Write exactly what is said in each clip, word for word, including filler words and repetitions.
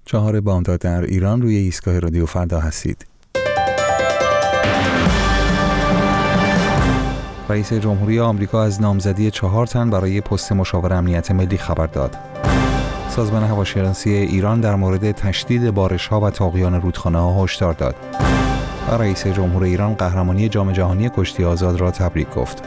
چهار بامداد در ایران، روی ایستگاه رادیو فردا هستید. رئیس جمهوری آمریکا از نامزدی چهار تن برای پست مشاور امنیت ملی خبر داد. سازمان هواشناسی ایران در مورد تشدید بارش‌ها و طغیان رودخانه‌ها هشدار داد. و رئیس جمهور ایران قهرمانی جام جهانی کشتی آزاد را تبریک گفت.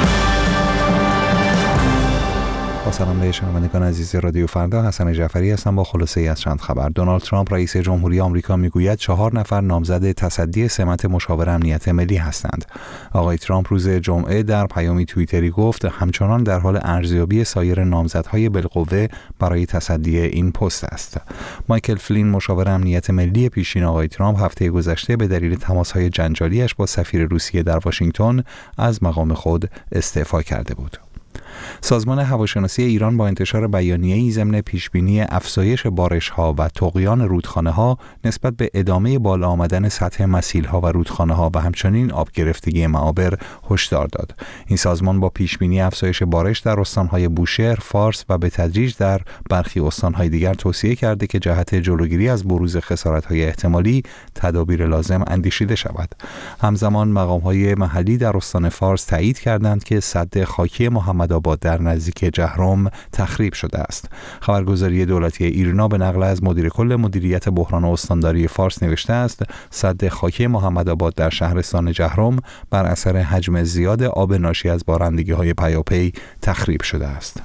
با سلام به شنوندگان عزیز رادیو فردا، حسن جعفری هستم با خلاصه ای از چند خبر. دونالد ترامپ رئیس جمهوری آمریکا میگوید چهار نفر نامزد تصدی سمت مشاور امنیت ملی هستند. آقای ترامپ روز جمعه در پیامی توییتری گفت همچنان در حال ارزیابی سایر نامزدهای بالقوه برای تصدی این پست است. مایکل فلین مشاور امنیت ملی پیشین آقای ترامپ هفته گذشته به دلیل تماس‌های جنجالیش با سفیر روسیه در واشنگتن از مقام خود استعفا کرده بود. سازمان هواشناسی ایران با انتشار بیانیه‌ای ضمن پیشبینی افزایش بارش‌ها و طغیان رودخانه‌ها نسبت به ادامه بالا آمدن سطح مسیل‌ها و رودخانه‌ها و همچنین آب گرفتگی معابر هشدار داد. این سازمان با پیشبینی افزایش بارش در استان‌های بوشهر، فارس و به تدریج در برخی استان‌های دیگر توصیه کرده که جهت جلوگیری از بروز خسارت‌های احتمالی تدابیر لازم اندیشیده شود. همزمان مقام‌های محلی در استان فارس تایید کردند که سد خاکی محمدآباد در نزدیک جهرم تخریب شده است. خبرگزاری دولتی ایرنا به نقل از مدیر کل مدیریت بحران استانداری فارس نوشته است سد خاکی محمدآباد در شهرستان جهرم بر اثر حجم زیاد آب ناشی از بارندگی‌های پیاپی تخریب شده است.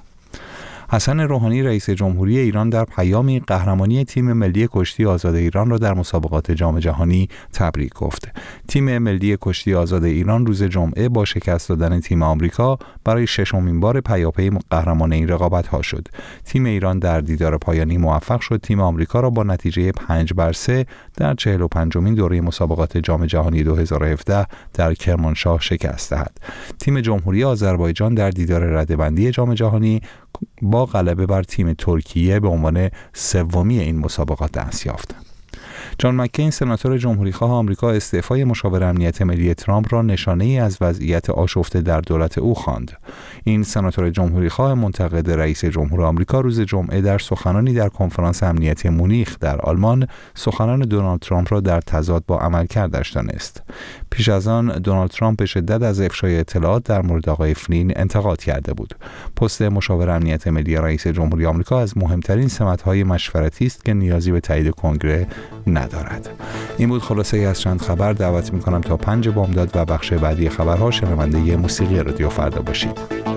حسن روحانی رئیس جمهوری ایران در پیامی قهرمانی تیم ملی کشتی آزاد ایران را در مسابقات جام جهانی تبریک گفت. تیم ملی کشتی آزاد ایران روز جمعه با شکست دادن تیم آمریکا برای ششمین بار پیاپی قهرمان این رقابت‌ها شد. تیم ایران در دیدار پایانی موفق شد تیم آمریکا را با نتیجه پنج بر سه در چهل و پنجمین دوره مسابقات جام جهانی دو هزار و هفده در کرمانشاه شکست دهد. تیم جمهوری آذربایجان در دیدار رده‌بندی جام جهانی با غلبه بر تیم ترکیه به عنوان سومی این مسابقات دست یافت. جان مکین سناتور جمهوریخواه آمریکا استعفای مشاور امنیت ملی ترامپ را نشانه‌ای از وضعیت آشفته در دولت او خواند. این سناتور جمهوریخواه منتقد رئیس جمهور آمریکا روز جمعه در سخنانی در کنفرانس امنیتی مونیخ در آلمان سخنان دونالد ترامپ را در تضاد با عملکردش دانست. پیش از آن دونالد ترامپ به شدت از افشای اطلاعات در مورد آقای فلین انتقاد کرده بود. پست مشاور امنیت ملی رئیس جمهوری آمریکا از مهمترین سمت‌های مشورتی است که نیازی به تایید کنگره ندارد. این بود خلاصه ای از چند خبر. دعوت می‌کنم تا پنج بامداد و بخش بعدی خبرها شنونده موسیقی رادیو فردا باشید.